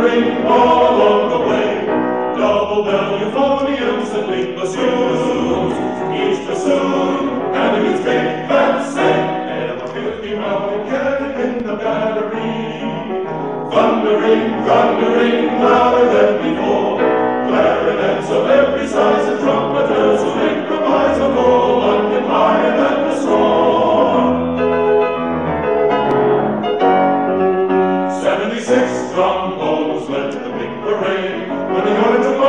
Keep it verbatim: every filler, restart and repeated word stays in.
ring all along the way. Double bell euphoniums and big bassoons, each bassoon having its big fat say, and a fifty round cannon in the battery. Thundering, thundering, louder than before. Clarinets of every size and trumpeters who improvise a full London higher than the storm. Seventy-six trombones led the big parade when the order took